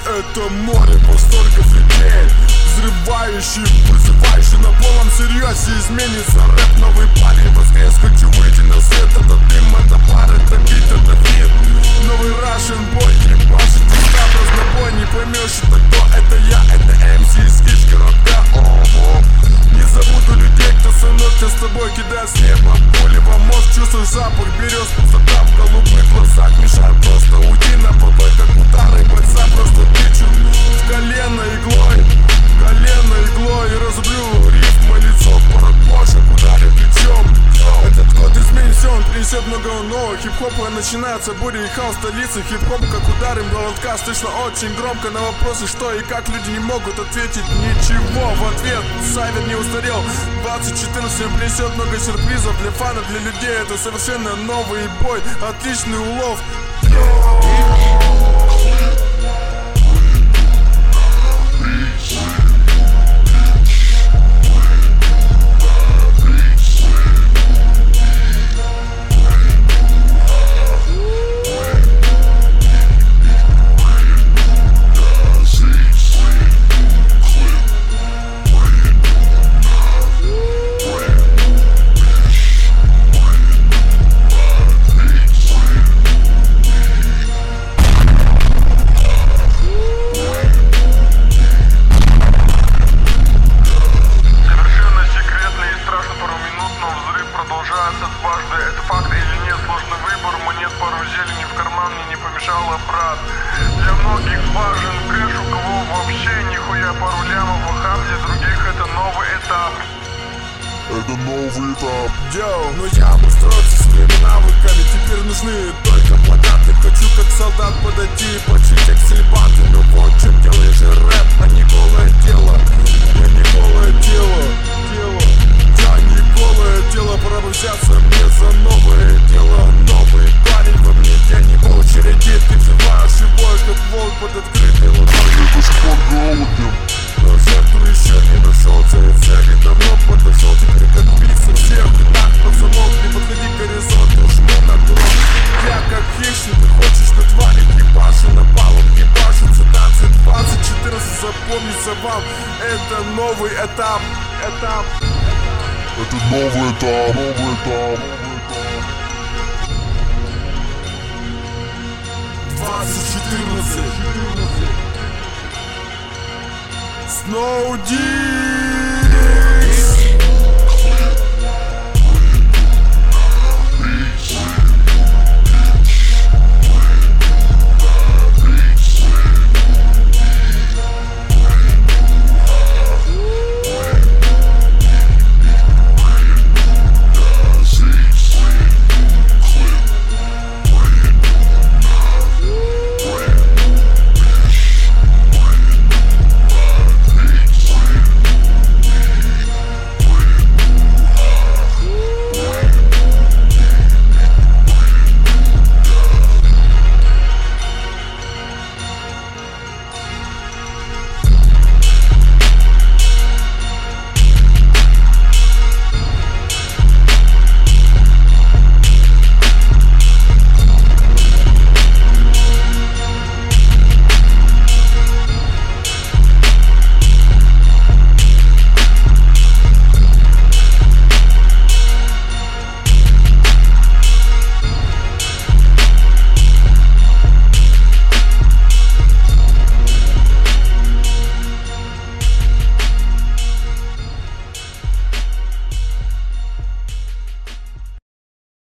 это море восторгов людей, взрывающий, вызывающий на полном серьезе. Изменится рэп, новый парень воскрес. Хочу выйти на свет, это дым, это пар, это бит, это вид. Новый Russian boy, ебашит тебя разнобой. Не поймешь, это кто, это я, это МС из Кишгородка. Ого, не забуду людей, кто со мной, кто с тобой кидает с неба пули во мозг. Чувствуешь запах берез, пустота в голубых глазах. Мешает просто уйти на покой, как удары бойца. Просто тычу в колено иглой, и разобью рифмы лицо. Порок мощек ударит плечом. Этот год изменится, он принесет много нового хип-хопа. Начинается буря и хаос столицы. Хип-хоп как удар им молотка. Слышно очень громко на вопросы, что и как. Люди не могут ответить ничего в ответ. Сайвер не устарел. 2014 принесет много сюрпризов для фанов, для людей. Это совершенно новый бой, отличный улов. Это факт или нет, сложный выбор. Монет пару зелени в карман мне не помешало, брат. Для многих важен кэш, у кого вообще нихуя, пару лямов в охапке. Других это новый этап. Это новый этап. Йоу, но я устроился своими навыками. Теперь нужны только плакаты. Хочу как солдат подойти и почить эксельбанты. Но вот в чем дело, я же рэп, а не голое тело. Я не голое тело. Я не голое тело, пора бы взяться мне за новое дело. Новый парень во мне, я не по очереди. Ты взрываешь его, как волк под открытой ладонью. До сих пор голоден, но жертву еще не нашел. Цели давно подошел, теперь как убийца всех. Ты так под замок, не подходи к горизонту, жму на курок. Я как хищник, ты хочешь на твари, ебашу на баллон, ебашу цитации. 2014 запомнится вам, это новый этап. Это новый этап. 2014 Snow D.